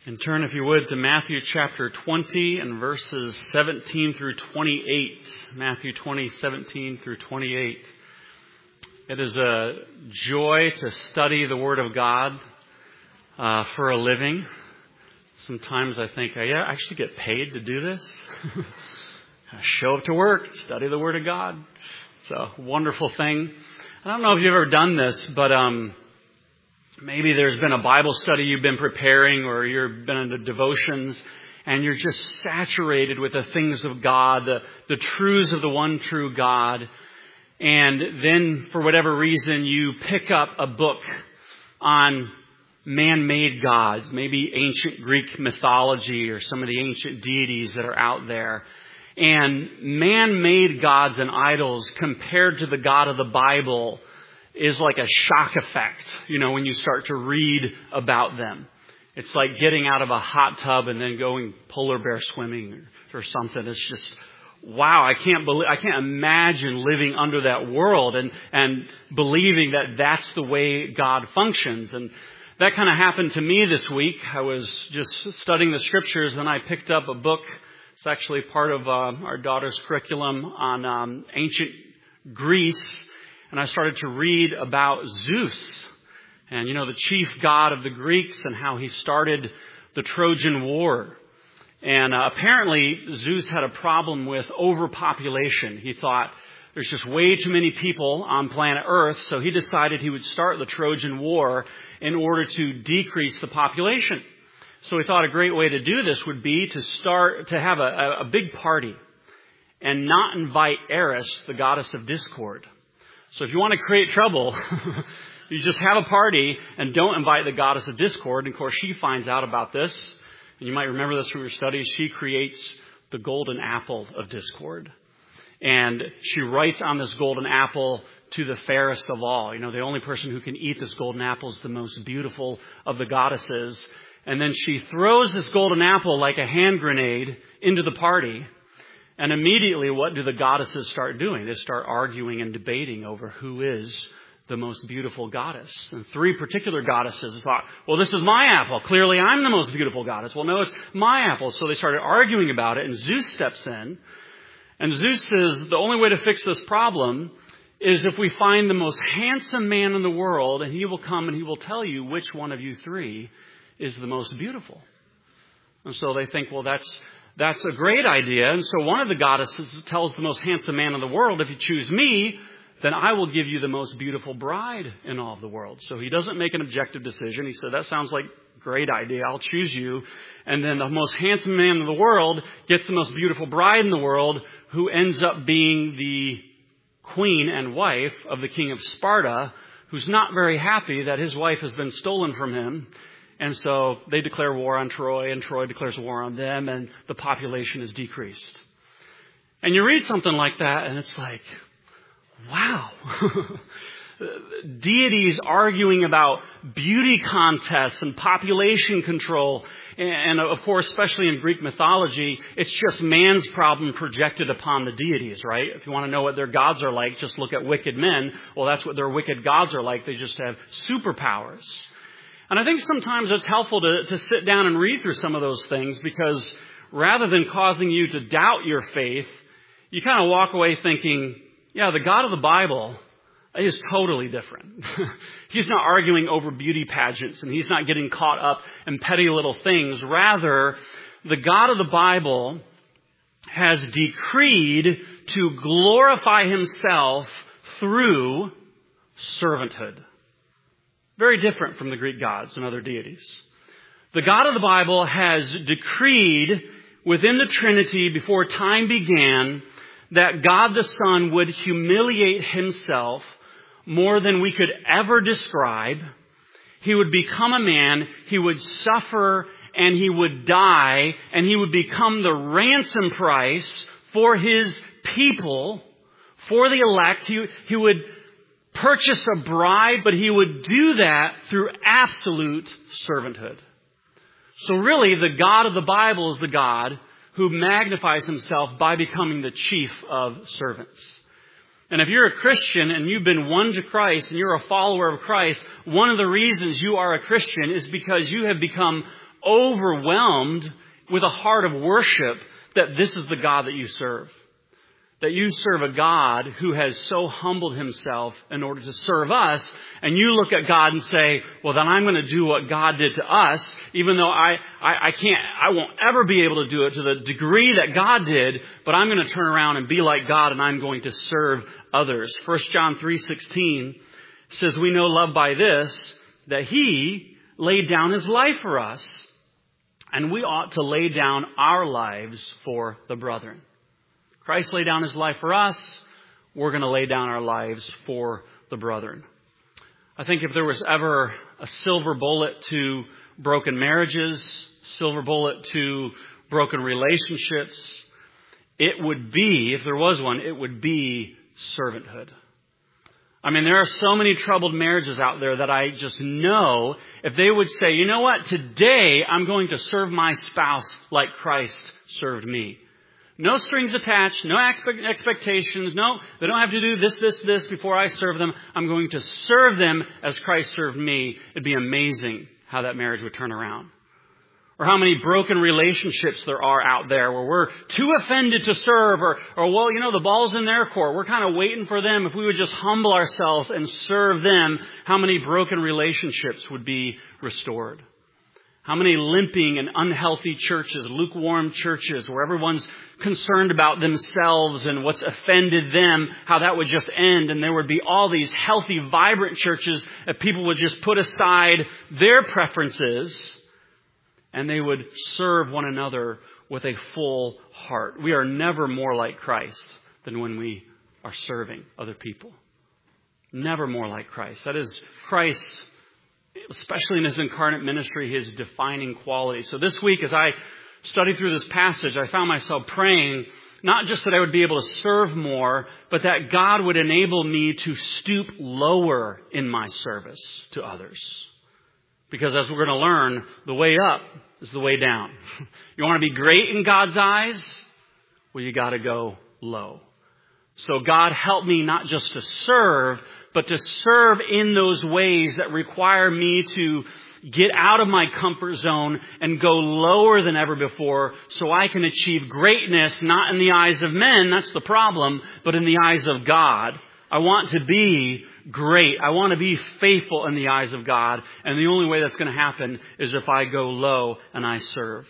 And turn, if you would, to Matthew chapter 20 and verses 17 through 28. Matthew 20, 17 through 28. It is a joy to study the Word of God for a living. Sometimes I think, I actually get paid to do this. I show up to work, study the Word of God. It's a wonderful thing. I don't know if you've ever done this, but maybe there's been a Bible study you've been preparing, or you've been into devotions, and you're just saturated with the things of God, the truths of the one true God. And then, for whatever reason, you pick up a book on man-made gods, maybe ancient Greek mythology or some of the ancient deities that are out there. And man-made gods and idols compared to the God of the Bible is like a shock effect, when you start to read about them. It's like getting out of a hot tub and then going polar bear swimming or something. It's just, wow, I can't imagine living under that world and believing that that's the way God functions. And that kind of happened to me this week. I was just studying the scriptures, and I picked up a book. It's actually part of our daughter's curriculum on ancient Greece. And I started to read about Zeus and, the chief god of the Greeks, and how he started the Trojan War. And apparently Zeus had a problem with overpopulation. He thought there's just way too many people on planet Earth. So he decided he would start the Trojan War in order to decrease the population. So he thought a great way to do this would be to have a big party and not invite Eris, the goddess of discord. So if you want to create trouble, you just have a party and don't invite the goddess of discord. And of course, she finds out about this. And you might remember this from your studies. She creates the golden apple of discord. And she writes on this golden apple, to the fairest of all. The only person who can eat this golden apple is the most beautiful of the goddesses. And then she throws this golden apple like a hand grenade into the party. And immediately, what do the goddesses start doing? They start arguing and debating over who is the most beautiful goddess. And three particular goddesses thought, well, this is my apple. Clearly, I'm the most beautiful goddess. Well, no, it's my apple. So they started arguing about it, and Zeus steps in. And Zeus says, the only way to fix this problem is if we find the most handsome man in the world, and he will come and he will tell you which one of you three is the most beautiful. And so they think, well, that's a great idea. And so one of the goddesses tells the most handsome man in the world, if you choose me, then I will give you the most beautiful bride in all of the world. So he doesn't make an objective decision. He said, that sounds like a great idea. I'll choose you. And then the most handsome man in the world gets the most beautiful bride in the world, who ends up being the queen and wife of the king of Sparta, who's not very happy that his wife has been stolen from him. And so they declare war on Troy, and Troy declares war on them, and the population is decreased. And you read something like that, and it's like, wow. Deities arguing about beauty contests and population control. And of course, especially in Greek mythology, it's just man's problem projected upon the deities, right? If you want to know what their gods are like, just look at wicked men. Well, that's what their wicked gods are like. They just have superpowers. And I think sometimes it's helpful to sit down and read through some of those things, because rather than causing you to doubt your faith, you kind of walk away thinking, yeah, the God of the Bible is totally different. He's not arguing over beauty pageants, and he's not getting caught up in petty little things. Rather, the God of the Bible has decreed to glorify himself through servanthood. Very different from the Greek gods and other deities. The God of the Bible has decreed within the Trinity before time began that God the Son would humiliate himself more than we could ever describe. He would become a man, he would suffer, and he would die, and he would become the ransom price for his people, for the elect. He would purchase a bride, but he would do that through absolute servanthood. So really, the God of the Bible is the God who magnifies himself by becoming the chief of servants. And if you're a Christian and you've been won to Christ and you're a follower of Christ, one of the reasons you are a Christian is because you have become overwhelmed with a heart of worship that this is the God that you serve. That you serve a God who has so humbled himself in order to serve us. And you look at God and say, well, then I'm going to do what God did to us, even though I won't ever be able to do it to the degree that God did, but I'm going to turn around and be like God, and I'm going to serve others. 1 John 3:16 says, we know love by this, that he laid down his life for us, and we ought to lay down our lives for the brethren. Christ laid down his life for us. We're going to lay down our lives for the brethren. I think if there was ever a silver bullet to broken marriages, silver bullet to broken relationships, it would be, if there was one, it would be servanthood. I mean, there are so many troubled marriages out there that I just know if they would say, you know what, today I'm going to serve my spouse like Christ served me. No strings attached, no expectations. No, they don't have to do this before I serve them. I'm going to serve them as Christ served me. It'd be amazing how that marriage would turn around. Or how many broken relationships there are out there where we're too offended to serve or well, the ball's in their court. We're kind of waiting for them. If we would just humble ourselves and serve them, how many broken relationships would be restored? How many limping and unhealthy churches, lukewarm churches, where everyone's concerned about themselves and what's offended them, how that would just end. And there would be all these healthy, vibrant churches that people would just put aside their preferences and they would serve one another with a full heart. We are never more like Christ than when we are serving other people. Never more like Christ. That is Christ, especially in his incarnate ministry, his defining quality. So this week, as I studied through this passage, I found myself praying, not just that I would be able to serve more, but that God would enable me to stoop lower in my service to others. Because as we're going to learn, the way up is the way down. You want to be great in God's eyes? Well, you got to go low. So God help me not just to serve, but to serve in those ways that require me to get out of my comfort zone and go lower than ever before so I can achieve greatness, not in the eyes of men, that's the problem, but in the eyes of God. I want to be great. I want to be faithful in the eyes of God. And the only way that's going to happen is if I go low and I serve.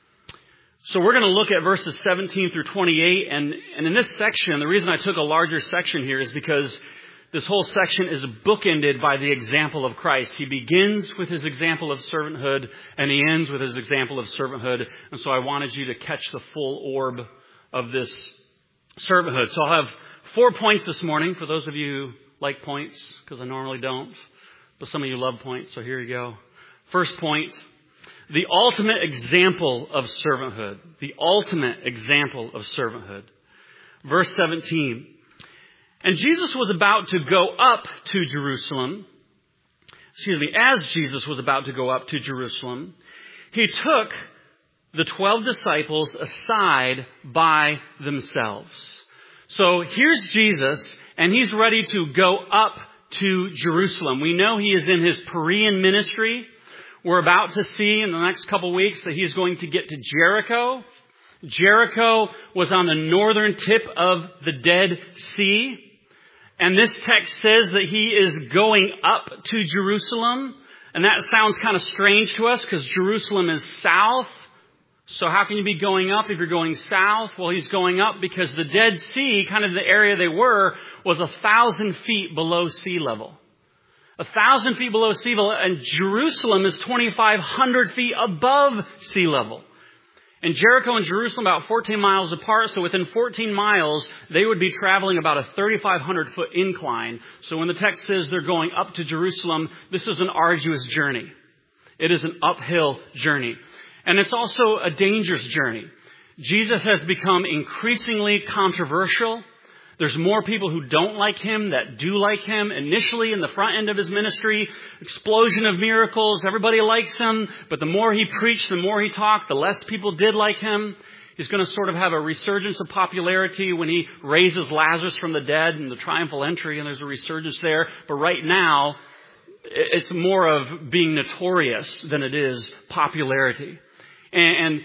So we're going to look at verses 17 through 28. And in this section, the reason I took a larger section here is because this whole section is bookended by the example of Christ. He begins with his example of servanthood and he ends with his example of servanthood. And so I wanted you to catch the full orb of this servanthood. So I'll have 4 points this morning for those of you who like points, because I normally don't. But some of you love points, so here you go. First point, the ultimate example of servanthood. The ultimate example of servanthood. Verse 17. And Jesus was about to go up to Jerusalem. As Jesus was about to go up to Jerusalem, he took the 12 disciples aside by themselves. So here's Jesus, and he's ready to go up to Jerusalem. We know he is in his Perean ministry. We're about to see in the next couple of weeks that he's going to get to Jericho. Jericho was on the northern tip of the Dead Sea. And this text says that he is going up to Jerusalem. And that sounds kind of strange to us because Jerusalem is south. So how can you be going up if you're going south? Well, he's going up because the Dead Sea, kind of the area they were, was 1,000 feet below sea level. 1,000 feet below sea level, and Jerusalem is 2,500 feet above sea level. And Jericho and Jerusalem about 14 miles apart, so within 14 miles, they would be traveling about a 3,500-foot incline. So when the text says they're going up to Jerusalem, this is an arduous journey. It is an uphill journey. And it's also a dangerous journey. Jesus has become increasingly controversial. There's more people who don't like him that do like him. Initially, in the front end of his ministry, explosion of miracles. Everybody likes him. But the more he preached, the more he talked, the less people did like him. He's going to sort of have a resurgence of popularity when he raises Lazarus from the dead and the triumphal entry, and there's a resurgence there. But right now, It's more of being notorious than it is popularity. And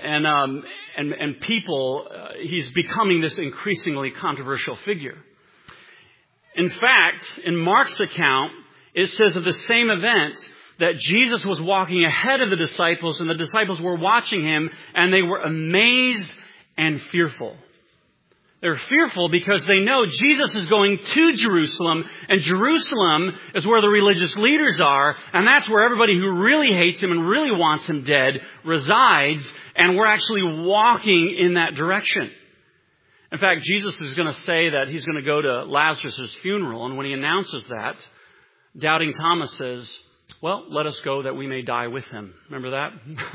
people, he's becoming this increasingly controversial figure. In fact, in Mark's account, it says of the same event that Jesus was walking ahead of the disciples, and the disciples were watching him, and they were amazed and fearful. They're fearful because they know Jesus is going to Jerusalem, and Jerusalem is where the religious leaders are, and that's where everybody who really hates him and really wants him dead resides, and we're actually walking in that direction. In fact, Jesus is going to say that he's going to go to Lazarus' funeral, and when he announces that, doubting Thomas says, well, let us go that we may die with him. Remember that?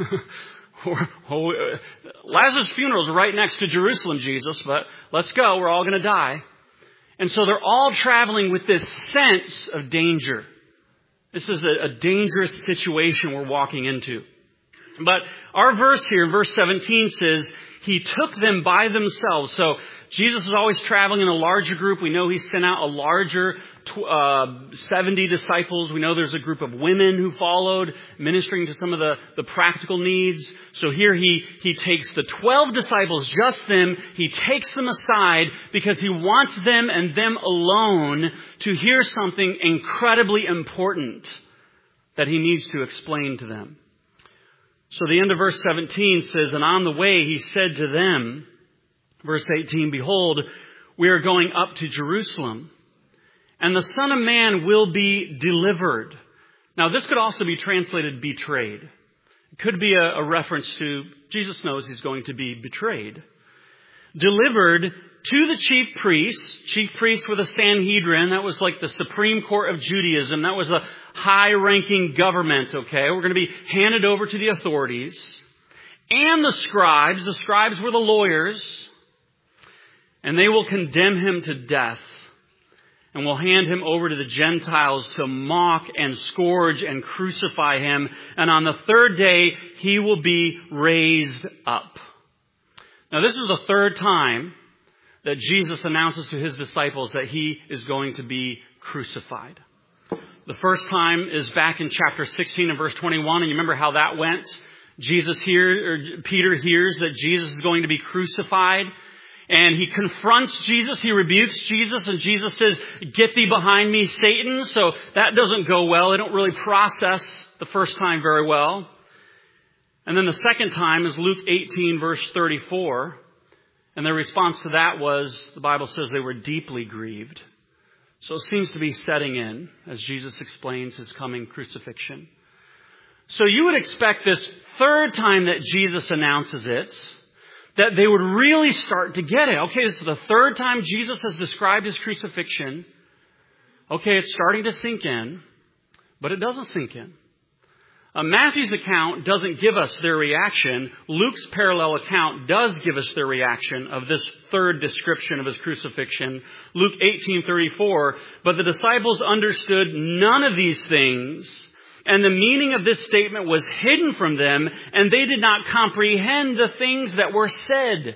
Lazarus' funeral is right next to Jerusalem, Jesus, but let's go. We're all going to die. And so they're all traveling with this sense of danger. This is a dangerous situation we're walking into. But our verse here, verse 17, says, he took them by themselves. So Jesus is always traveling in a larger group. We know he sent out a larger 70 disciples. We know there's a group of women who followed, ministering to some of the practical needs. So here he takes the 12 disciples, just them. He takes them aside because he wants them and them alone to hear something incredibly important that he needs to explain to them. So the end of verse 17 says, and on the way he said to them, verse 18, behold, we are going up to Jerusalem, and the Son of Man will be delivered. Now this could also be translated betrayed. It could be a reference to Jesus knows he's going to be betrayed. Delivered to the chief priests were the Sanhedrin. That was like the Supreme Court of Judaism. That was the high-ranking government, okay? We're going to be handed over to the authorities. And the scribes. The scribes were the lawyers. And they will condemn him to death. And will hand him over to the Gentiles to mock and scourge and crucify him. And on the third day, he will be raised up. Now, this is the third time that Jesus announces to his disciples that he is going to be crucified. The first time is back in chapter 16 and verse 21. And you remember how that went? Peter hears that Jesus is going to be crucified. And he confronts Jesus. He rebukes Jesus. And Jesus says, get thee behind me, Satan. So that doesn't go well. They don't really process the first time very well. And then the second time is Luke 18, verse 34. And their response to that was, the Bible says they were deeply grieved. So it seems to be setting in as Jesus explains his coming crucifixion. So you would expect this third time that Jesus announces it, that they would really start to get it. Okay, this is the third time Jesus has described his crucifixion. Okay, it's starting to sink in, but it doesn't sink in. Matthew's account doesn't give us their reaction. Luke's parallel account does give us their reaction of this third description of his crucifixion. Luke 18:34, but the disciples understood none of these things, and the meaning of this statement was hidden from them, and they did not comprehend the things that were said.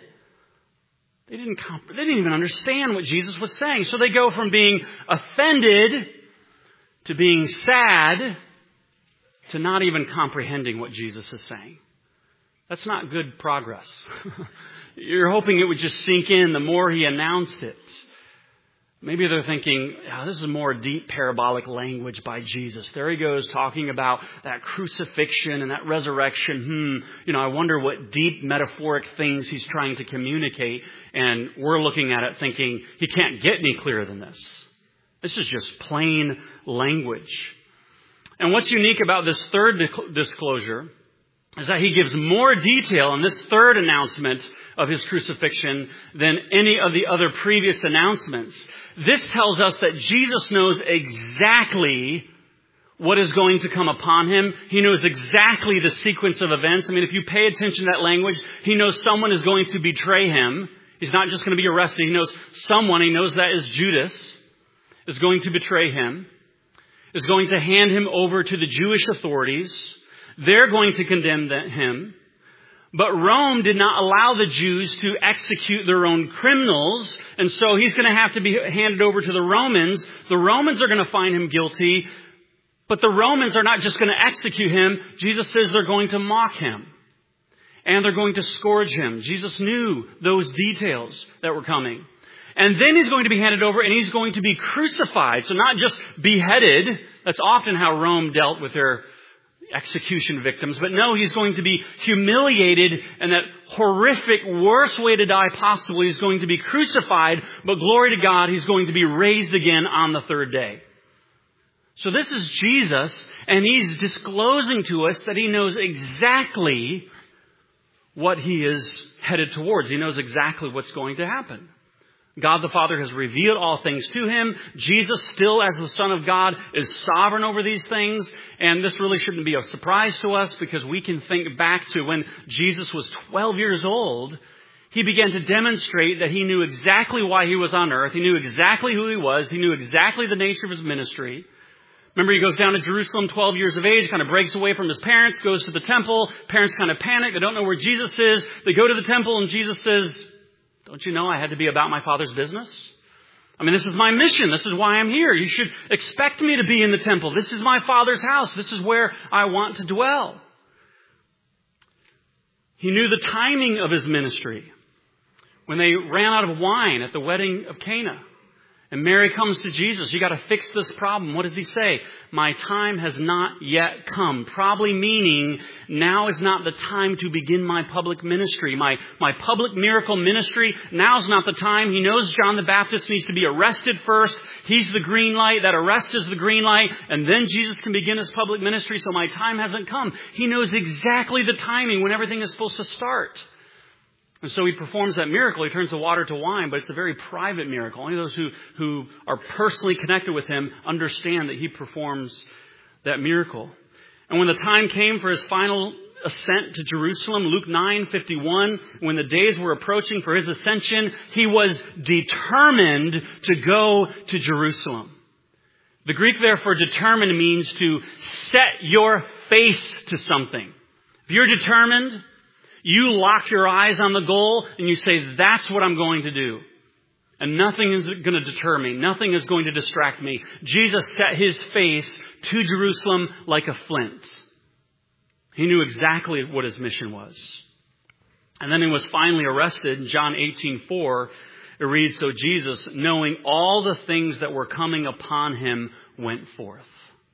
They didn't even understand what Jesus was saying. So they go from being offended to being sad to not even comprehending what Jesus is saying. That's not good progress. You're hoping it would just sink in the more he announced it. Maybe they're thinking, this is more deep parabolic language by Jesus. There he goes talking about that crucifixion and that resurrection. I wonder what deep metaphoric things he's trying to communicate. And we're looking at it thinking, he can't get any clearer than this. This is just plain language. And what's unique about this third disclosure is that he gives more detail in this third announcement of his crucifixion than any of the other previous announcements. This tells us that Jesus knows exactly what is going to come upon him. He knows exactly the sequence of events. I mean, if you pay attention to that language, he knows someone is going to betray him. He's not just going to be arrested. He knows someone, he knows that is Judas, is going to betray him, is going to hand him over to the Jewish authorities. They're going to condemn him. But Rome did not allow the Jews to execute their own criminals. And so he's going to have to be handed over to the Romans. The Romans are going to find him guilty. But the Romans are not just going to execute him. Jesus says they're going to mock him. And they're going to scourge him. Jesus knew those details that were coming. And then he's going to be handed over and he's going to be crucified. So not just beheaded. That's often how Rome dealt with their execution victims. But no, he's going to be humiliated in that horrific, worst way to die possible. He's going to be crucified. But glory to God, he's going to be raised again on the third day. So this is Jesus, and he's disclosing to us that he knows exactly what he is headed towards. He knows exactly what's going to happen. God the Father has revealed all things to him. Jesus, still as the Son of God, is sovereign over these things. And this really shouldn't be a surprise to us, because we can think back to when Jesus was 12 years old. He began to demonstrate that he knew exactly why he was on earth. He knew exactly who he was. He knew exactly the nature of his ministry. Remember, he goes down to Jerusalem, 12 years of age, kind of breaks away from his parents, goes to the temple. Parents kind of panic. They don't know where Jesus is. They go to the temple, and Jesus says, "Don't you know I had to be about my Father's business? I mean, this is my mission. This is why I'm here. You should expect me to be in the temple. This is my Father's house. This is where I want to dwell." He knew the timing of his ministry. When they ran out of wine at the wedding of Cana, and Mary comes to Jesus, "You got to fix this problem." What does he say? "My time has not yet come." Probably meaning now is not the time to begin my public ministry. My public miracle ministry, now's not the time. He knows John the Baptist needs to be arrested first. He's the green light. That arrest is the green light. And then Jesus can begin his public ministry. So my time hasn't come. He knows exactly the timing when everything is supposed to start. And so he performs that miracle. He turns the water to wine, but it's a very private miracle. Only those who are personally connected with him understand that he performs that miracle. And when the time came for his final ascent to Jerusalem, Luke 9:51, when the days were approaching for his ascension, he was determined to go to Jerusalem. The Greek there for determined means to set your face to something. If you're determined, you lock your eyes on the goal and you say, "That's what I'm going to do. And nothing is going to deter me. Nothing is going to distract me." Jesus set his face to Jerusalem like a flint. He knew exactly what his mission was. And then he was finally arrested. In John 18:4, it reads, "So Jesus, knowing all the things that were coming upon him, went forth."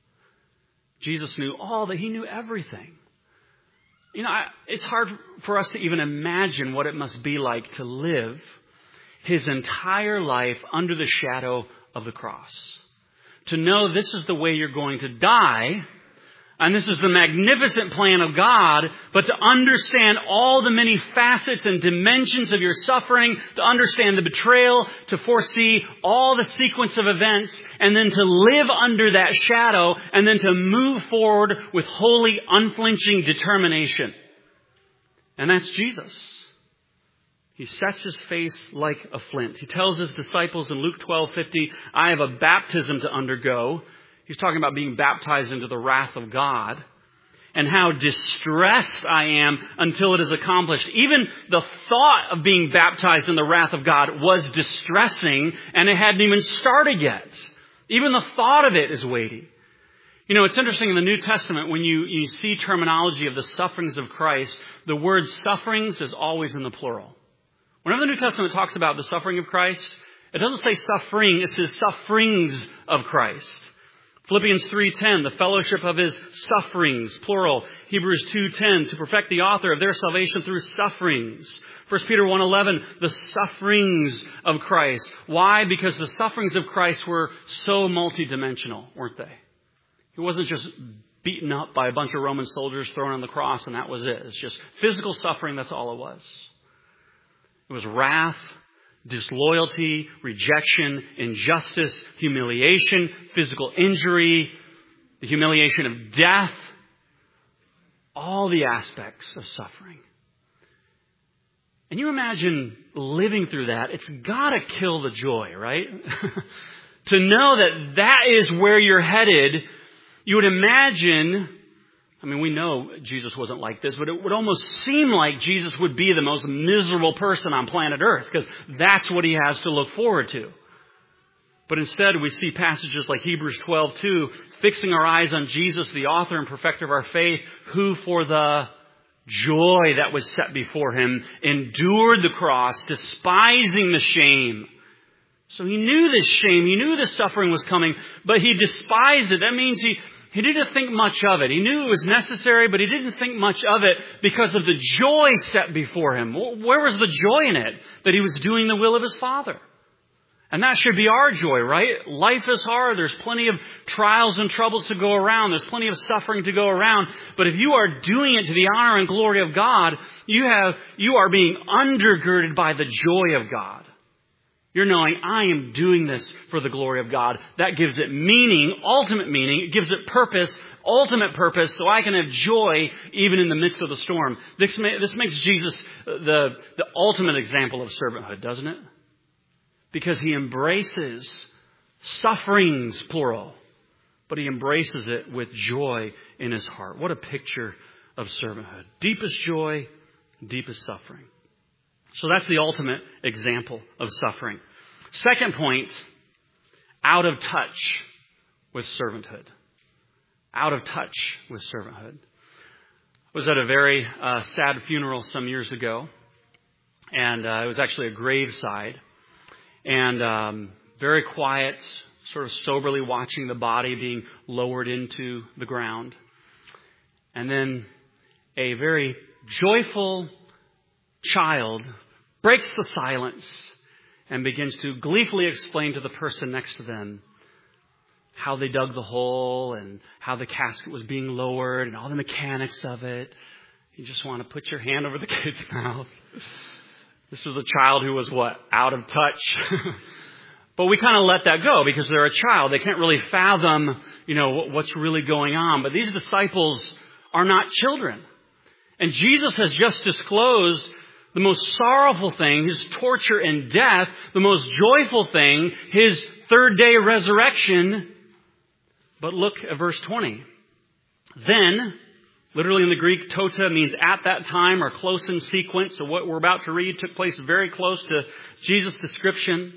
Jesus knew all that. He knew everything. You know, it's hard for us to even imagine what it must be like to live his entire life under the shadow of the cross. To know this is the way you're going to die, and this is the magnificent plan of God, but to understand all the many facets and dimensions of your suffering, to understand the betrayal, to foresee all the sequence of events, and then to live under that shadow, and then to move forward with holy, unflinching determination. And that's Jesus. He sets his face like a flint. He tells his disciples in Luke 12:50, "I have a baptism to undergo." He's talking about being baptized into the wrath of God, and how distressed I am until it is accomplished. Even the thought of being baptized in the wrath of God was distressing, and it hadn't even started yet. Even the thought of it is weighty. You know, it's interesting in the New Testament, when you see terminology of the sufferings of Christ, the word sufferings is always in the plural. Whenever the New Testament talks about the suffering of Christ, it doesn't say suffering, it says sufferings of Christ. Philippians 3:10, the fellowship of his sufferings, plural. Hebrews 2:10, to perfect the author of their salvation through sufferings. 1 Peter 1:11, the sufferings of Christ. Why? Because the sufferings of Christ were so multidimensional, weren't they? He wasn't just beaten up by a bunch of Roman soldiers thrown on the cross and that was it. It's just physical suffering, that's all it was. It was wrath, disloyalty, rejection, injustice, humiliation, physical injury, the humiliation of death, all the aspects of suffering. And you imagine living through that, it's got to kill the joy, right? To know that that is where you're headed, you would imagine, I mean, we know Jesus wasn't like this, but it would almost seem like Jesus would be the most miserable person on planet Earth, because that's what he has to look forward to. But instead, we see passages like Hebrews 12:2, fixing our eyes on Jesus, the author and perfecter of our faith, who for the joy that was set before him endured the cross, despising the shame. So he knew this shame, he knew this suffering was coming, but he despised it. That means he didn't think much of it. He knew it was necessary, but he didn't think much of it because of the joy set before him. Where was the joy in it? That he was doing the will of his Father. And that should be our joy, right? Life is hard. There's plenty of trials and troubles to go around. There's plenty of suffering to go around. But if you are doing it to the honor and glory of God, you are being undergirded by the joy of God. You're knowing, I am doing this for the glory of God. That gives it meaning, ultimate meaning. It gives it purpose, ultimate purpose, so I can have joy even in the midst of the storm. This makes Jesus the ultimate example of servanthood, doesn't it? Because he embraces sufferings, plural, but he embraces it with joy in his heart. What a picture of servanthood. Deepest joy, deepest suffering. So that's the ultimate example of suffering. Second point, out of touch with servanthood. Out of touch with servanthood. I was at a very sad funeral some years ago, and it was actually a graveside. And very quiet, sort of soberly watching the body being lowered into the ground. And then a very joyful child breaks the silence and begins to gleefully explain to the person next to them how they dug the hole and how the casket was being lowered and all the mechanics of it. You just want to put your hand over the kid's mouth. This was a child who was what? Out of touch. But we kind of let that go because they're a child. They can't really fathom, what's really going on. But these disciples are not children. And Jesus has just disclosed the most sorrowful thing, his torture and death, the most joyful thing, his third day resurrection. But look at verse 20. Then, literally in the Greek, tota means at that time or close in sequence. So what we're about to read took place very close to Jesus' description.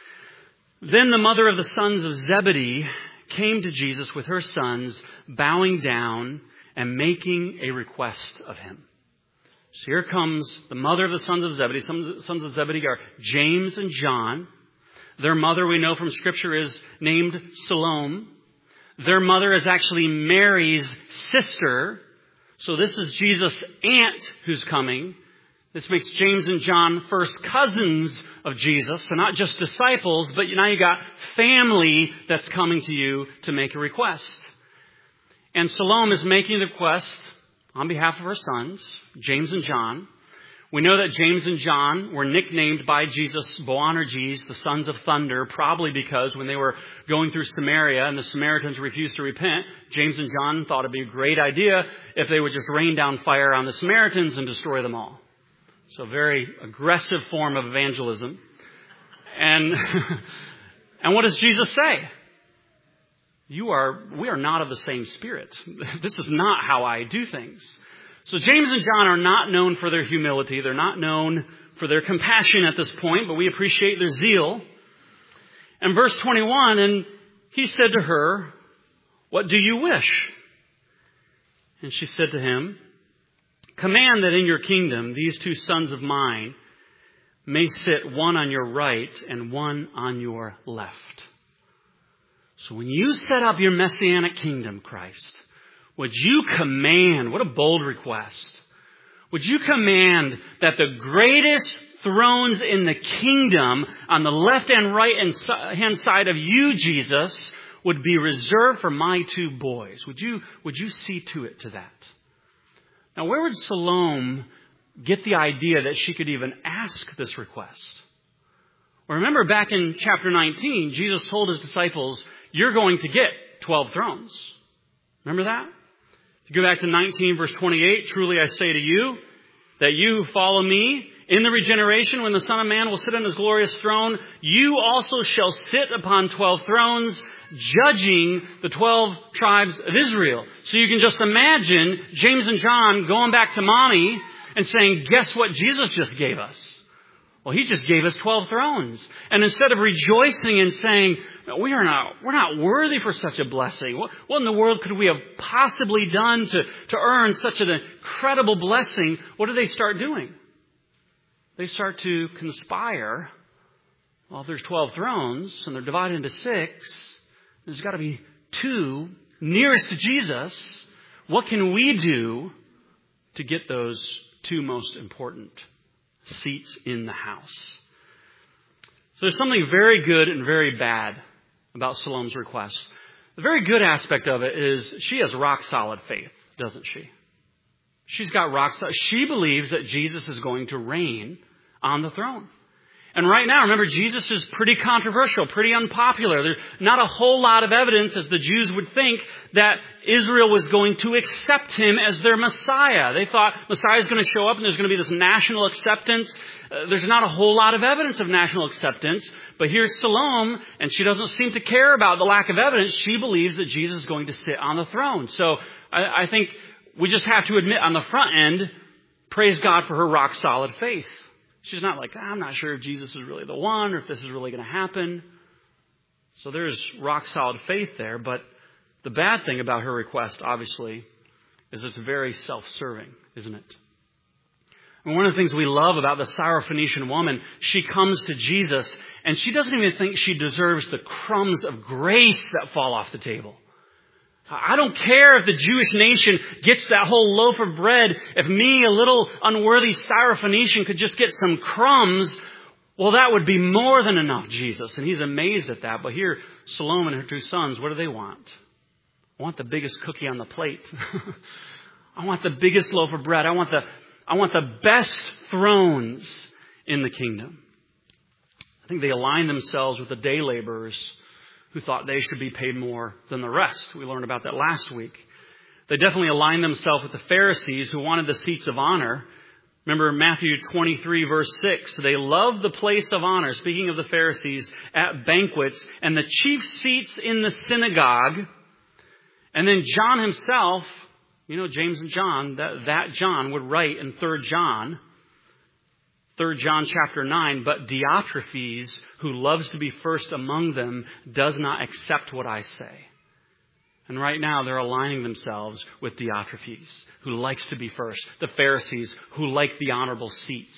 Then the mother of the sons of Zebedee came to Jesus with her sons, bowing down and making a request of him. So here comes the mother of the sons of Zebedee. Sons of Zebedee are James and John. Their mother, we know from Scripture, is named Salome. Their mother is actually Mary's sister. So this is Jesus' aunt who's coming. This makes James and John first cousins of Jesus. So not just disciples, but now you got family that's coming to you to make a request. And Salome is making the request on behalf of her sons, James and John. We know that James and John were nicknamed by Jesus Boanerges, the sons of thunder, probably because when they were going through Samaria and the Samaritans refused to repent, James and John thought it'd be a great idea if they would just rain down fire on the Samaritans and destroy them all. So a very aggressive form of evangelism. And what does Jesus say? We are not of the same spirit. This is not how I do things. So James and John are not known for their humility. They're not known for their compassion at this point, but we appreciate their zeal. And verse 21, and he said to her, "What do you wish?" And she said to him, "Command that in your kingdom these two sons of mine may sit one on your right and one on your left." So when you set up your messianic kingdom, Christ, would you command, what a bold request, would you command that the greatest thrones in the kingdom on the left and right hand side of you, Jesus, would be reserved for my two boys? Would you see to it to that? Now, where would Salome get the idea that she could even ask this request? Well, remember back in chapter 19, Jesus told his disciples, you're going to get 12 thrones. Remember that? If you go back to 19 verse 28, truly I say to you that you who follow me in the regeneration when the Son of Man will sit on his glorious throne, you also shall sit upon 12 thrones, judging the 12 tribes of Israel. So you can just imagine James and John going back to mommy and saying, guess what Jesus just gave us? Well, he just gave us 12 thrones. And instead of rejoicing and saying, we're not worthy for such a blessing. What in the world could we have possibly done to earn such an incredible blessing? What do they start doing? They start to conspire. Well, if there's 12 thrones and they're divided into 6, there's got to be 2 nearest to Jesus. What can we do to get those 2 most important seats in the house? So there's something very good and very bad about Salome's request. The very good aspect of it is she has rock solid faith, doesn't she? She's got rock solid. She believes that Jesus is going to reign on the throne. And right now, remember, Jesus is pretty controversial, pretty unpopular. There's not a whole lot of evidence, as the Jews would think, that Israel was going to accept him as their Messiah. They thought Messiah is going to show up and there's going to be this national acceptance. There's not a whole lot of evidence of national acceptance. But here's Salome, and she doesn't seem to care about the lack of evidence. She believes that Jesus is going to sit on the throne. So I think we just have to admit on the front end, praise God for her rock solid faith. She's not like, I'm not sure if Jesus is really the one or if this is really going to happen. So there's rock solid faith there. But the bad thing about her request, obviously, is it's very self-serving, isn't it? And one of the things we love about the Syrophoenician woman, she comes to Jesus and she doesn't even think she deserves the crumbs of grace that fall off the table. I don't care if the Jewish nation gets that whole loaf of bread. If me, a little unworthy Syrophoenician, could just get some crumbs, well, that would be more than enough, Jesus. And he's amazed at that. But here, Salome and her 2 sons, what do they want? I want the biggest cookie on the plate. I want the biggest loaf of bread. I want the best thrones in the kingdom. I think they align themselves with the day laborers who thought they should be paid more than the rest. We learned about that last week. They definitely aligned themselves with the Pharisees who wanted the seats of honor. Remember Matthew 23 verse 6. They loved the place of honor, speaking of the Pharisees, at banquets and the chief seats in the synagogue. And then John himself, James and John, that John would write in 3 John chapter 9, but Diotrephes, who loves to be first among them, does not accept what I say. And right now they're aligning themselves with Diotrephes, who likes to be first. The Pharisees, who like the honorable seats.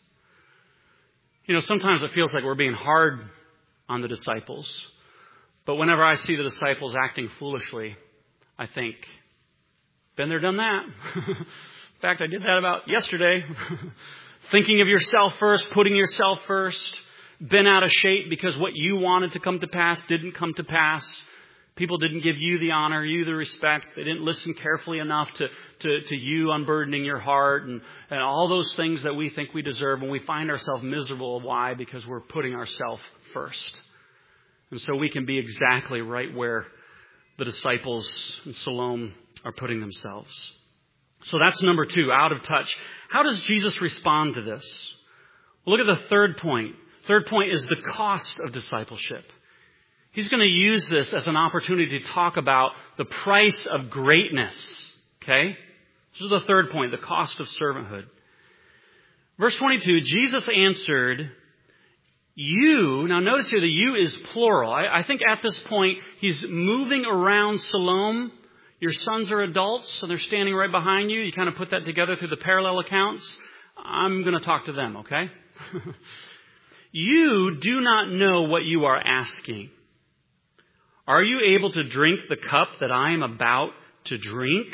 Sometimes it feels like we're being hard on the disciples. But whenever I see the disciples acting foolishly, I think, been there, done that. In fact, I did that about yesterday. Thinking of yourself first, putting yourself first, been out of shape because what you wanted to come to pass didn't come to pass. People didn't give you the honor, you the respect. They didn't listen carefully enough to you unburdening your heart and all those things that we think we deserve, and we find ourselves miserable. Why? Because we're putting ourselves first. And so we can be exactly right where the disciples and Salome are putting themselves. So that's number 2, out of touch. How does Jesus respond to this? Well, look at the third point. Third point is the cost of discipleship. He's going to use this as an opportunity to talk about the price of greatness. Okay? This is the third point, the cost of servanthood. Verse 22, Jesus answered, you, now notice here the you is plural. I think at this point he's moving around Salome. Your sons are adults, so they're standing right behind you. You kind of put that together through the parallel accounts. I'm going to talk to them, okay? You do not know what you are asking. Are you able to drink the cup that I am about to drink?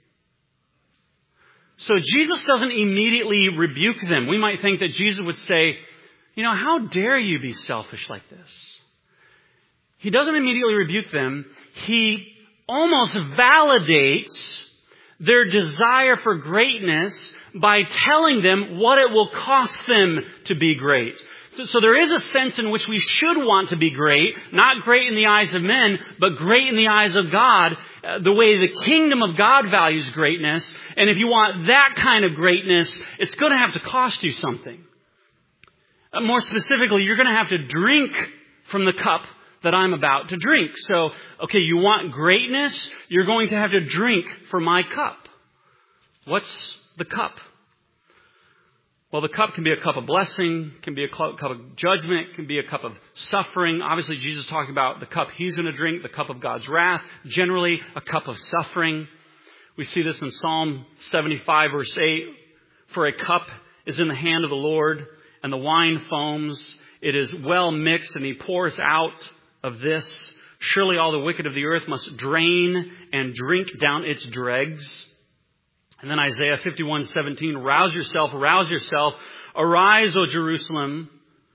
So Jesus doesn't immediately rebuke them. We might think that Jesus would say, how dare you be selfish like this? He doesn't immediately rebuke them. He almost validates their desire for greatness by telling them what it will cost them to be great. So there is a sense in which we should want to be great, not great in the eyes of men, but great in the eyes of God, the way the kingdom of God values greatness. And if you want that kind of greatness, it's going to have to cost you something. More specifically, you're going to have to drink from the cup that I'm about to drink. So, okay, you want greatness? You're going to have to drink from my cup. What's the cup? Well, the cup can be a cup of blessing, can be a cup of judgment, can be a cup of suffering. Obviously, Jesus is talking about the cup he's going to drink, the cup of God's wrath, generally a cup of suffering. We see this in Psalm 75, verse 8. For a cup is in the hand of the Lord, and the wine foams. It is well mixed, and he pours out of this. Surely all the wicked of the earth must drain and drink down its dregs. And then Isaiah 51:17, rouse yourself, arise, O Jerusalem,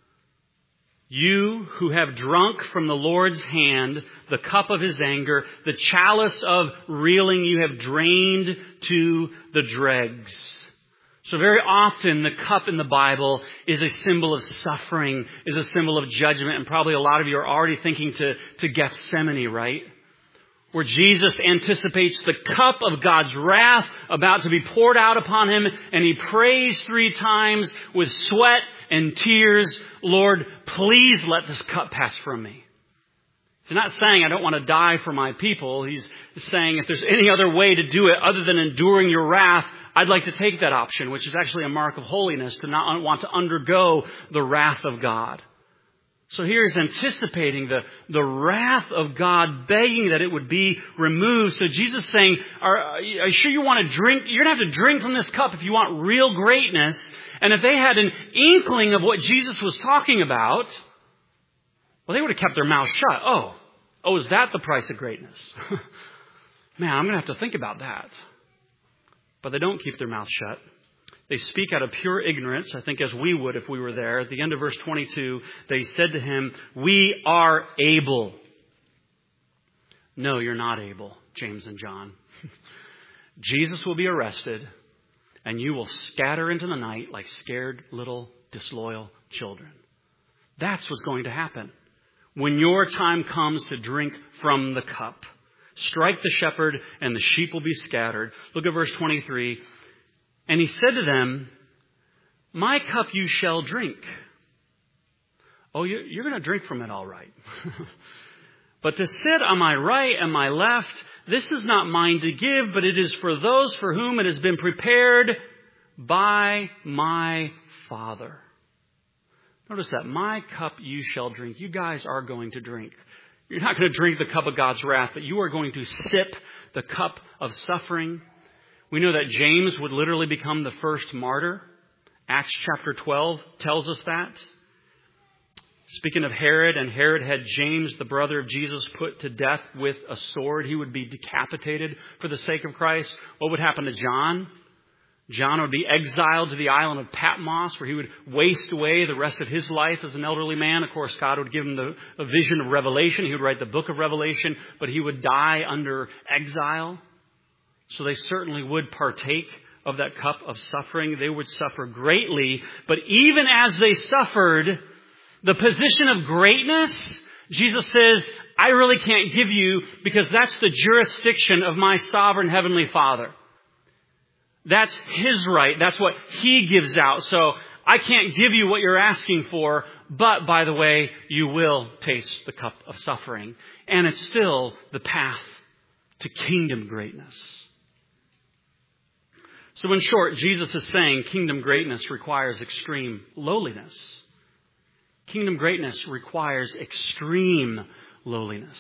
you who have drunk from the Lord's hand the cup of his anger, the chalice of reeling you have drained to the dregs. So very often the cup in the Bible is a symbol of suffering, is a symbol of judgment, and probably a lot of you are already thinking to Gethsemane, right? Where Jesus anticipates the cup of God's wrath about to be poured out upon him, and he prays 3 times with sweat and tears, Lord, please let this cup pass from me. He's not saying I don't want to die for my people. He's saying if there's any other way to do it other than enduring your wrath, I'd like to take that option, which is actually a mark of holiness, to not want to undergo the wrath of God. So here he's anticipating the wrath of God, begging that it would be removed. So Jesus is saying, are you sure you want to drink? You're going to have to drink from this cup if you want real greatness. And if they had an inkling of what Jesus was talking about, well, they would have kept their mouths shut. Oh, is that the price of greatness? Man, I'm going to have to think about that. But they don't keep their mouths shut. They speak out of pure ignorance, I think as we would if we were there. At the end of verse 22, they said to him, we are able. No, you're not able, James and John. Jesus will be arrested, and you will scatter into the night like scared little disloyal children. That's what's going to happen when your time comes to drink from the cup. Strike the shepherd, and the sheep will be scattered. Look at verse 23. And he said to them, my cup you shall drink. Oh, you're going to drink from it all right. But to sit on my right and my left, this is not mine to give, but it is for those for whom it has been prepared by my Father. Notice that. My cup you shall drink. You guys are going to drink. You're not going to drink the cup of God's wrath, but you are going to sip the cup of suffering. We know that James would literally become the first martyr. Acts chapter 12 tells us that. Speaking of Herod, and Herod had James, the brother of Jesus, put to death with a sword. He would be decapitated for the sake of Christ. What would happen to John? John would be exiled to the island of Patmos, where he would waste away the rest of his life as an elderly man. Of course, God would give him a vision of Revelation. He would write the book of Revelation, but he would die under exile. So they certainly would partake of that cup of suffering. They would suffer greatly. But even as they suffered, the position of greatness, Jesus says, I really can't give you because that's the jurisdiction of my sovereign heavenly Father. That's his right. That's what he gives out. So I can't give you what you're asking for. But by the way, you will taste the cup of suffering. And it's still the path to kingdom greatness. So in short, Jesus is saying kingdom greatness requires extreme lowliness. Kingdom greatness requires extreme lowliness.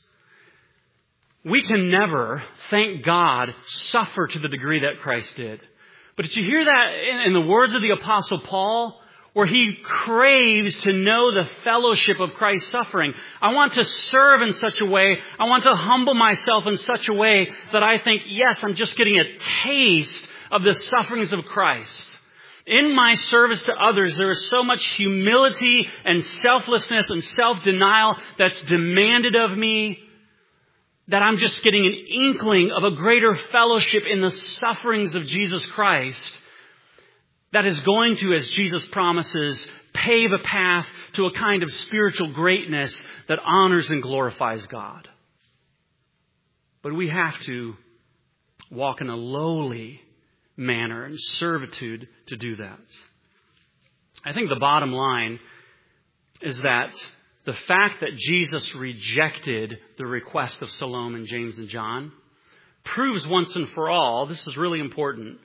We can never, thank God, suffer to the degree that Christ did. But did you hear that in the words of the Apostle Paul? Where he craves to know the fellowship of Christ's suffering. I want to serve in such a way. I want to humble myself in such a way that I think, yes, I'm just getting a taste of the sufferings of Christ. In my service to others, there is so much humility and selflessness and self-denial that's demanded of me that I'm just getting an inkling of a greater fellowship in the sufferings of Jesus Christ that is going to, as Jesus promises, pave a path to a kind of spiritual greatness that honors and glorifies God. But we have to walk in a lowly manner and servitude to do that. I think the bottom line is that the fact that Jesus rejected the request of Salome and James and John proves once and for all, this is really important,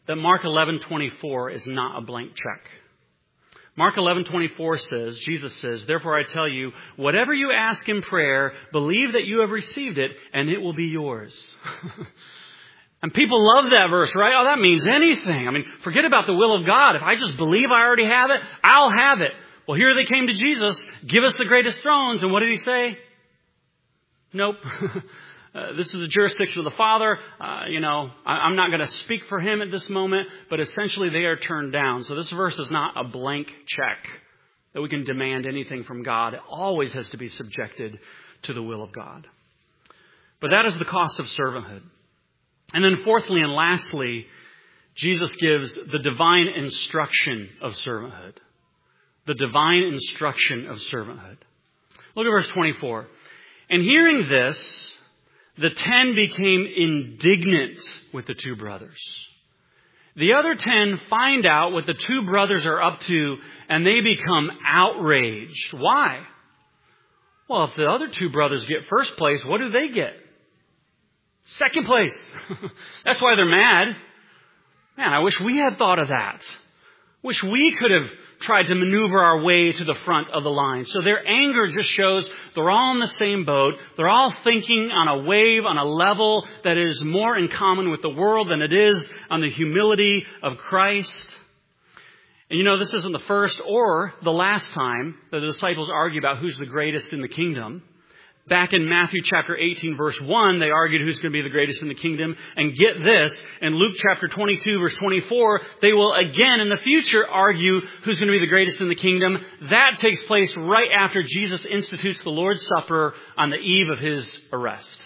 that Mark 11:24 is not a blank check. Mark 11:24 says, Jesus says, "Therefore I tell you, whatever you ask in prayer, believe that you have received it, and it will be yours." And people love that verse, right? Oh, that means anything. I mean, forget about the will of God. If I just believe I already have it, I'll have it. Well, here they came to Jesus, give us the greatest thrones. And what did he say? Nope. This is the jurisdiction of the Father. I'm not going to speak for him at this moment, but essentially they are turned down. So this verse is not a blank check that we can demand anything from God. It always has to be subjected to the will of God. But that is the cost of servanthood. And then fourthly and lastly, Jesus gives the divine instruction of servanthood. The divine instruction of servanthood. Look at verse 24. "And hearing this, the 10 became indignant with the two brothers. The other 10 find out what the two brothers are up to, and they become outraged." Why? Well, if the other two brothers get first place, what do they get? Second place. That's why they're mad. Man, I wish we had thought of that. Wish we could have tried to maneuver our way to the front of the line. So their anger just shows they're all in the same boat. They're all thinking on a wave, on a level that is more in common with the world than it is on the humility of Christ. And this isn't the first or the last time that the disciples argue about who's the greatest in the kingdom. Back in Matthew chapter 18, verse 1, they argued who's going to be the greatest in the kingdom. And get this, in Luke chapter 22, verse 24, they will again in the future argue who's going to be the greatest in the kingdom. That takes place right after Jesus institutes the Lord's Supper on the eve of his arrest.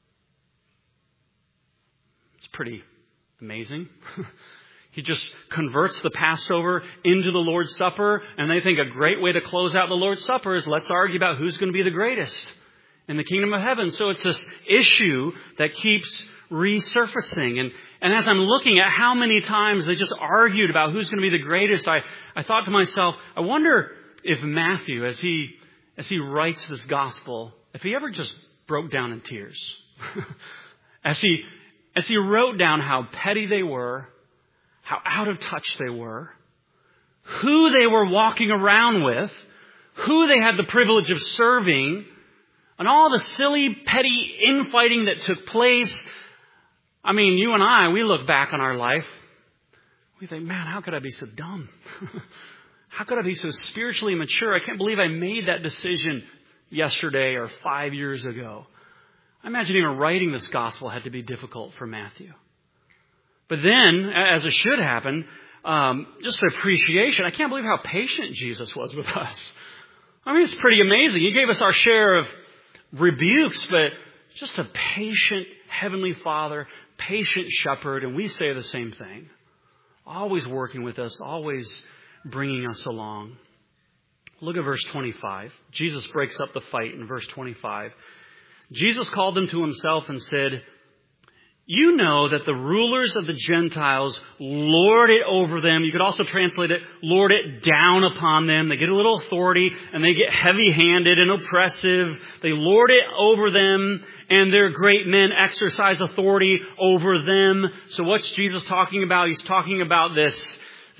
It's pretty amazing. He just converts the Passover into the Lord's Supper, and they think a great way to close out the Lord's Supper is let's argue about who's going to be the greatest in the kingdom of heaven. So it's this issue that keeps resurfacing. And as I'm looking at how many times they just argued about who's going to be the greatest, I thought to myself, I wonder if Matthew, as he writes this gospel, if he ever just broke down in tears. as he wrote down how petty they were, how out of touch they were, who they were walking around with, who they had the privilege of serving, and all the silly, petty infighting that took place. I mean, you and I, we look back on our life. We think, man, how could I be so dumb? How could I be so spiritually immature? I can't believe I made that decision yesterday or 5 years ago. I imagine even writing this gospel had to be difficult for Matthew. But then, as it should happen, just the appreciation. I can't believe how patient Jesus was with us. I mean, it's pretty amazing. He gave us our share of rebukes, but just a patient Heavenly Father, patient shepherd, and we say the same thing. Always working with us, always bringing us along. Look at verse 25. Jesus breaks up the fight in verse 25. Jesus called them to himself and said, "You know that the rulers of the Gentiles lord it over them." You could also translate it, lord it down upon them. They get a little authority and they get heavy-handed and oppressive. They lord it over them, and their great men exercise authority over them. So what's Jesus talking about? He's talking about this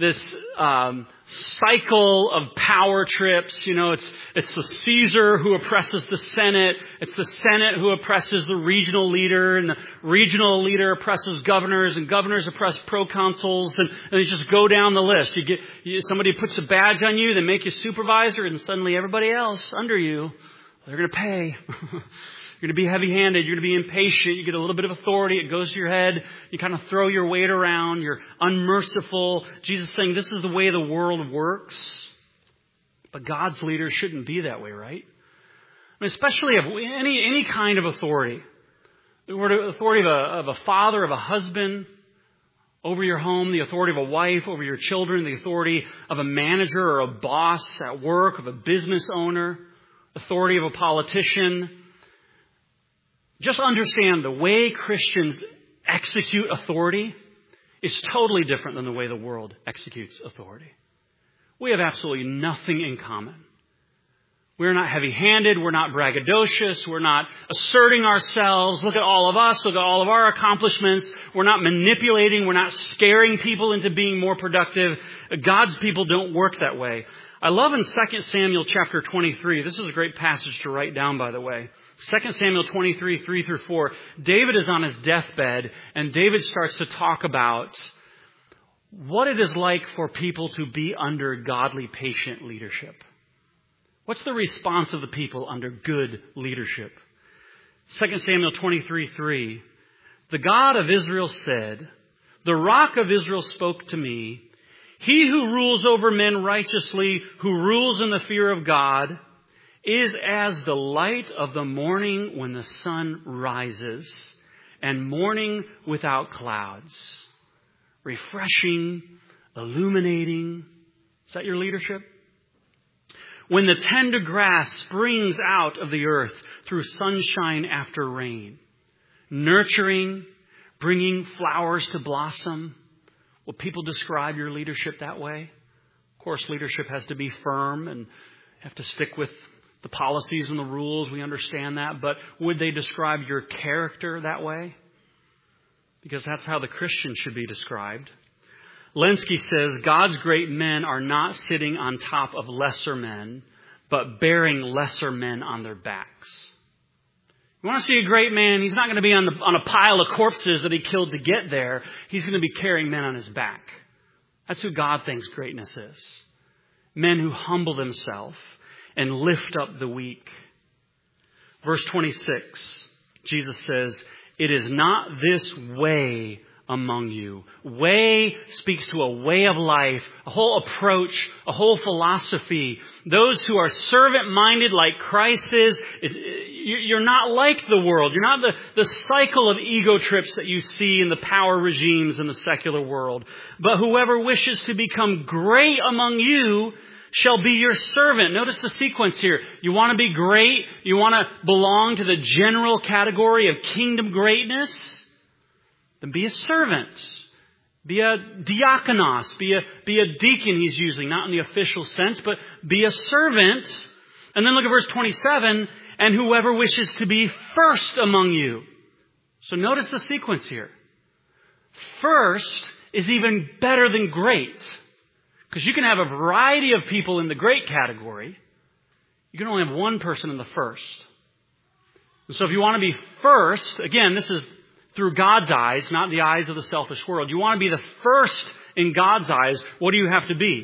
cycle of power trips. It's the Caesar who oppresses the Senate. It's the Senate who oppresses the regional leader, and the regional leader oppresses governors, and governors oppress proconsuls, and you just go down the list. Somebody puts a badge on you, they make you supervisor, and suddenly everybody else under you, they're going to pay. You're going to be heavy-handed. You're going to be impatient. You get a little bit of authority. It goes to your head. You kind of throw your weight around. You're unmerciful. Jesus is saying this is the way the world works. But God's leaders shouldn't be that way, right? I mean, especially of any kind of authority. The authority of a father, of a husband over your home, the authority of a wife over your children, the authority of a manager or a boss at work, of a business owner, authority of a politician. Just understand the way Christians execute authority is totally different than the way the world executes authority. We have absolutely nothing in common. We're not heavy-handed. We're not braggadocious. We're not asserting ourselves. Look at all of us. Look at all of our accomplishments. We're not manipulating. We're not scaring people into being more productive. God's people don't work that way. I love in 2 Samuel chapter 23. This is a great passage to write down, by the way. 2 Samuel 23, 3 through 4. David is on his deathbed, and David starts to talk about what it is like for people to be under godly, patient leadership. What's the response of the people under good leadership? 2 Samuel 23, 3. The God of Israel said, the rock of Israel spoke to me. He who rules over men righteously, who rules in the fear of God, is as the light of the morning when the sun rises, and morning without clouds. Refreshing, illuminating. Is that your leadership? When the tender grass springs out of the earth through sunshine after rain. Nurturing, bringing flowers to blossom. Will people describe your leadership that way? Of course, leadership has to be firm and have to stick with the policies and the rules. We understand that. But would they describe your character that way? Because that's how the Christian should be described. Lenski says, God's great men are not sitting on top of lesser men, but bearing lesser men on their backs. You want to see a great man? He's not going to be on a pile of corpses that he killed to get there. He's going to be carrying men on his back. That's who God thinks greatness is. Men who humble themselves and lift up the weak. Verse 26, Jesus says, it is not this way among you. Way speaks to a way of life, a whole approach, a whole philosophy. Those who are servant-minded like Christ is, you're not like the world. You're not the cycle of ego trips that you see in the power regimes in the secular world. But whoever wishes to become great among you shall be your servant. Notice the sequence here. You want to be great? You want to belong to the general category of kingdom greatness? Then be a servant. Be a diakonos. Be a deacon he's using, not in the official sense, but be a servant. And then look at verse 27. And whoever wishes to be first among you. So notice the sequence here. First is even better than great. Because you can have a variety of people in the great category. You can only have one person in the first. And so if you want to be first, again, this is through God's eyes, not the eyes of the selfish world. You want to be the first in God's eyes. What do you have to be?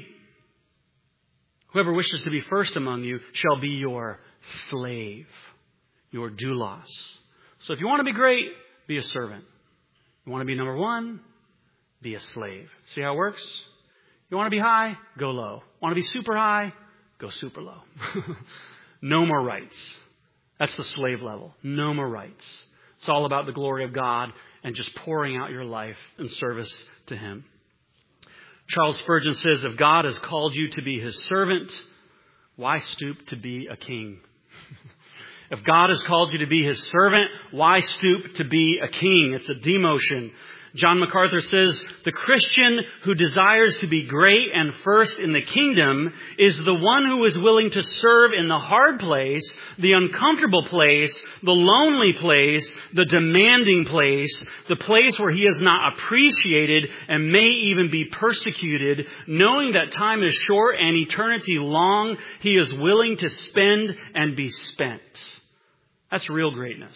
Whoever wishes to be first among you shall be your slave, your doulos. So if you want to be great, be a servant. You want to be number one, be a slave. See how it works? You want to be high? Go low. Want to be super high? Go super low. No more rights. That's the slave level. No more rights. It's all about the glory of God and just pouring out your life in service to Him. Charles Spurgeon says, if God has called you to be His servant, why stoop to be a king? If God has called you to be His servant, why stoop to be a king? It's a demotion. John MacArthur says, the Christian who desires to be great and first in the kingdom is the one who is willing to serve in the hard place, the uncomfortable place, the lonely place, the demanding place, the place where he is not appreciated and may even be persecuted. Knowing that time is short and eternity long, he is willing to spend and be spent. That's real greatness.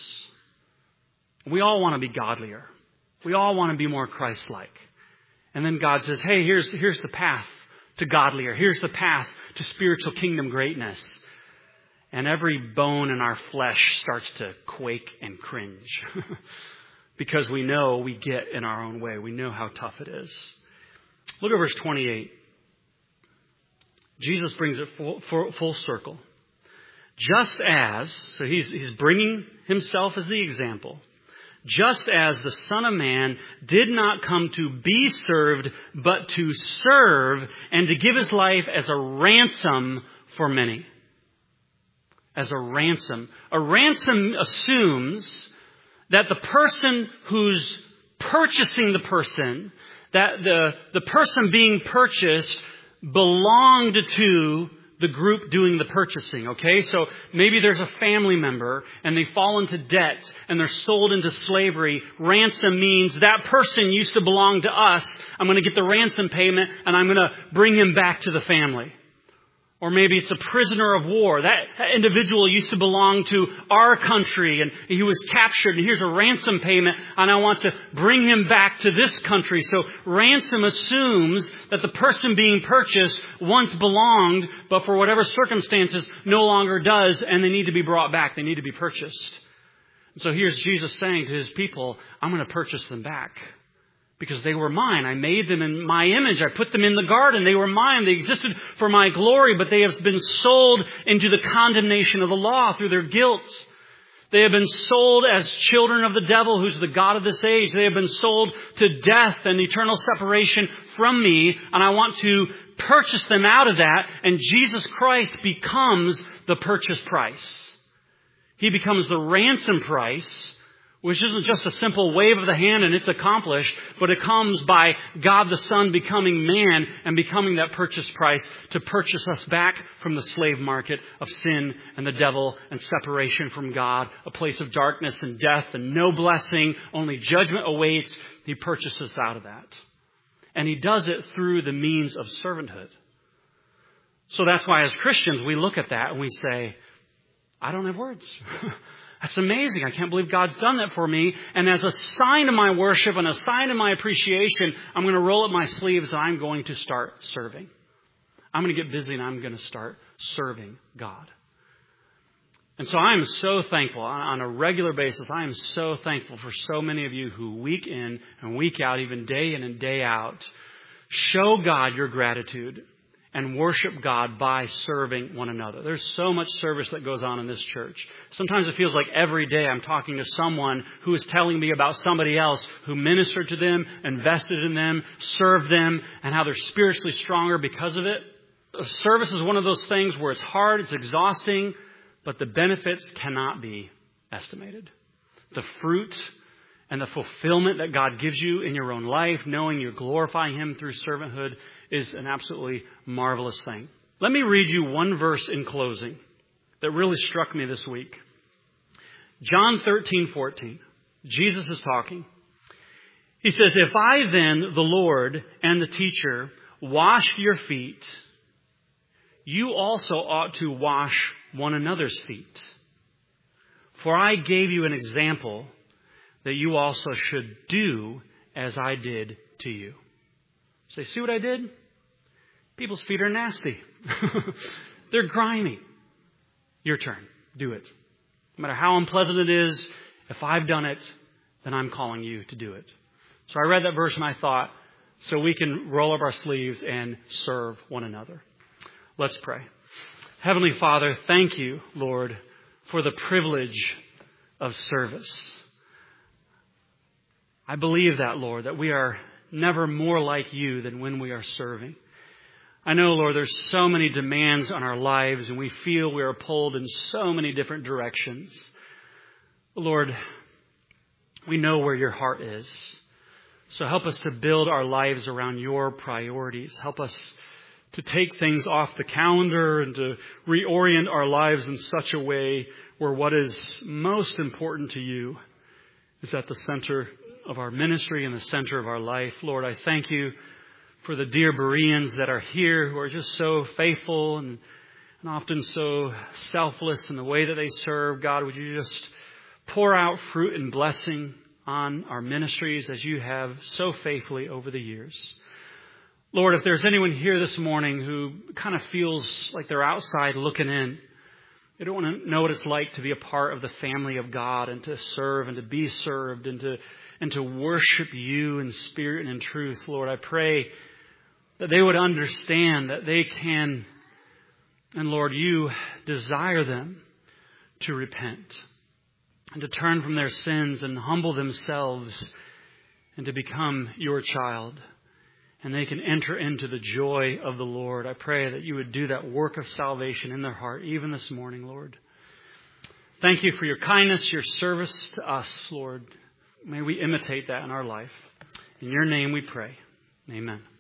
We all want to be godlier. We all want to be more Christ-like. And then God says, hey, here's the path to godlier. Here's the path to spiritual kingdom greatness. And every bone in our flesh starts to quake and cringe. Because we know we get in our own way. We know how tough it is. Look at verse 28. Jesus brings it full circle. Just as, so he's bringing himself as the example. Just as the Son of Man did not come to be served, but to serve and to give his life as a ransom for many. As a ransom. A ransom assumes that the person who's purchasing the person, that the person being purchased belonged to the group doing the purchasing, okay? So maybe there's a family member and they fall into debt and they're sold into slavery. Ransom means that person used to belong to us. I'm going to get the ransom payment and I'm going to bring him back to the family. Or maybe it's a prisoner of war. That individual used to belong to our country and he was captured and here's a ransom payment and I want to bring him back to this country. So ransom assumes that the person being purchased once belonged, but for whatever circumstances no longer does, and they need to be brought back. They need to be purchased. So here's Jesus saying to his people, I'm going to purchase them back. Because they were mine. I made them in my image. I put them in the garden. They were mine. They existed for my glory, but they have been sold into the condemnation of the law through their guilt. They have been sold as children of the devil, who's the god of this age. They have been sold to death and eternal separation from me, and I want to purchase them out of that, and Jesus Christ becomes the purchase price. He becomes the ransom price, which isn't just a simple wave of the hand and it's accomplished, but it comes by God the Son becoming man and becoming that purchase price to purchase us back from the slave market of sin and the devil and separation from God, a place of darkness and death and no blessing, only judgment awaits. He purchases us out of that. And he does it through the means of servanthood. So that's why as Christians we look at that and we say, I don't have words. That's amazing. I can't believe God's done that for me. And as a sign of my worship and a sign of my appreciation, I'm going to roll up my sleeves and I'm going to start serving. I'm going to get busy and I'm going to start serving God. And so I am so thankful on a regular basis. I am so thankful for so many of you who week in and week out, even day in and day out, show God your gratitude and worship God by serving one another. There's so much service that goes on in this church. Sometimes it feels like every day I'm talking to someone who is telling me about somebody else who ministered to them, invested in them, served them, and how they're spiritually stronger because of it. Service is one of those things where it's hard, it's exhausting, but the benefits cannot be estimated. The fruit and the fulfillment that God gives you in your own life, knowing you're glorifying Him through servanthood, is an absolutely marvelous thing. Let me read you one verse in closing that really struck me this week. John 13:14. Jesus is talking. He says, if I then, the Lord and the teacher, wash your feet, you also ought to wash one another's feet. For I gave you an example that you also should do as I did to you. So you see what I did? People's feet are nasty. They're grimy. Your turn. Do it. No matter how unpleasant it is, if I've done it, then I'm calling you to do it. So I read that verse and I thought, so we can roll up our sleeves and serve one another. Let's pray. Heavenly Father, thank you, Lord, for the privilege of service. I believe that, Lord, that we are never more like you than when we are serving. I know, Lord, there's so many demands on our lives and we feel we are pulled in so many different directions. Lord, we know where your heart is. So help us to build our lives around your priorities. Help us to take things off the calendar and to reorient our lives in such a way where what is most important to you is at the center of our ministry and the center of our life. Lord, I thank you for the dear Bereans that are here who are just so faithful and often so selfless in the way that they serve. God, would you just pour out fruit and blessing on our ministries as you have so faithfully over the years. Lord, if there's anyone here this morning who kind of feels like they're outside looking in, they don't want to know what it's like to be a part of the family of God and to serve and to be served and to worship you in spirit and in truth, Lord, I pray that they would understand that they can, and Lord, you desire them to repent and to turn from their sins and humble themselves and to become your child. And they can enter into the joy of the Lord. I pray that you would do that work of salvation in their heart, even this morning, Lord. Thank you for your kindness, your service to us, Lord. May we imitate that in our life. In your name we pray. Amen.